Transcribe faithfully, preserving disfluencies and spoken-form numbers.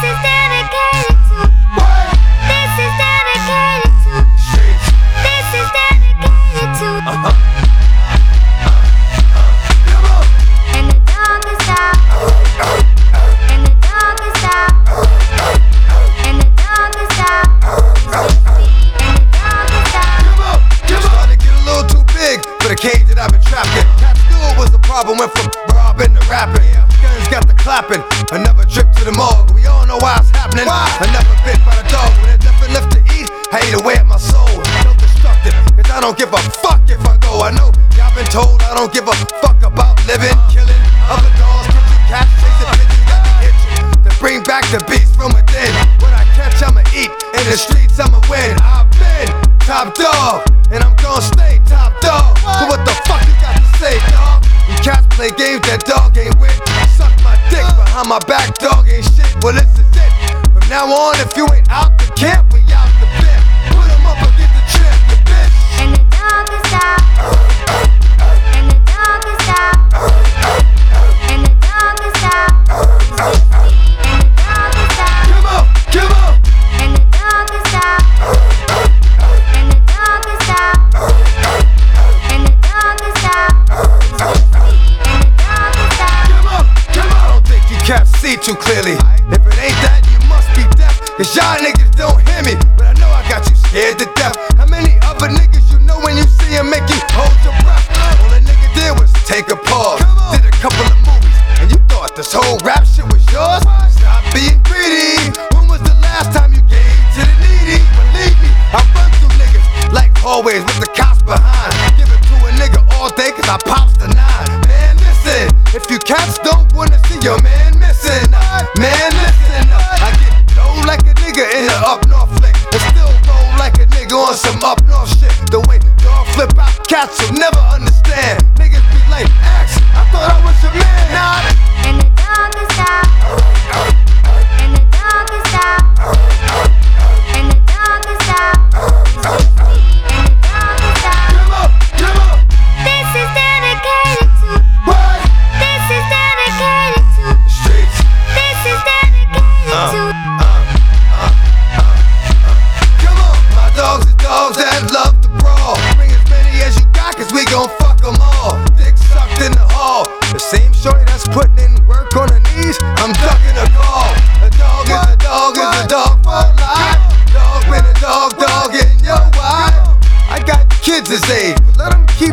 is dedicated to. What? This is dedicated to. Streets. This is dedicated to. Uh-huh. Come on. And the dog is out. And the dog is out. And the dog is out. And the dog is out. Come on. Come on. Started to get a little too big for the cage that I've been trapped in. Cats knew it was a problem, went from robbing to rapping. Guns got the clapping. Another trip to the morgue. We all know why it's happening. Why? Another bit by the dog. When there's nothing left to eat, I eat away at my soul. Self-destructive, cause I don't give a fuck if I go. I know y'all been told I don't give a fuck about living, killing other dogs, catching cats, chasing pigeons. Got the itch to bring back the beast from within. When I catch, I'ma eat. In the streets, I'ma win. I've been top dog, and I'm gonna stay top dog. So what the fuck you got to say, dog? You cats play games that dog ain't with. Suck my dick behind my back, dog ain't shit. Well, this is it. From now on, if you ain't out the camp, we out the bit. Put 'em up against the champ, you bitch. And the dog is out. And the dog is out. And the dog is out. And the dog is out. Come on, come on. And the dog is out. And the dog is out. And the dog is out. And the dog is out. Come on, come on. I don't think you cats see too clearly. If it ain't that, you must be deaf. Cause y'all niggas don't hear me. But I know I got you scared to death. How many other niggas you know when you see him make you hold your breath? All a nigga did was take a pause. Did a couple of movies. And you thought this whole rap shit was yours? Stop being greedy. When was the last time you gave to the needy? Believe me, I run through niggas like hallways with the cops behind. Give it to a nigga all day cause I pops the nine. Man, listen, if you cats don't wanna see your man missing, man, listen, I get low like a nigga in the up north flick, and still roll like a nigga on some up north shit. The way y'all flip out cats will never understand. Niggas be like, X, I thought I was your man. Nah. And the dog is out. And the dog is out. And the dog is out. And the dog is out. Come on, come on. This is dedicated to. What? This is dedicated to. The streets. This is dedicated to. Come on, my dogs are dogs that love to brawl. Bring as many as you got, cause we gon' fuck them all. Dick sucked in the hall. The same shorty that's putting in work on her knees, I'm ducking a call. A dog is a dog is a dog for life. Dog been a dog, dog in your wife. I got kids this age, but let them keep